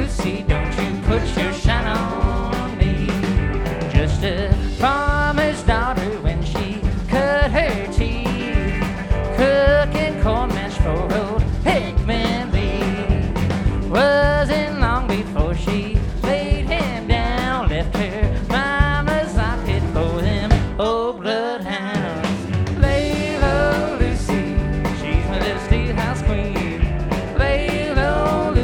Lucy, don't you put your shine on me. Just a farmer's daughter when she cut her teeth, cooking corn mash for old Hickman Lee. Wasn't long before she laid him down, left her mama's locket for them old bloodhounds.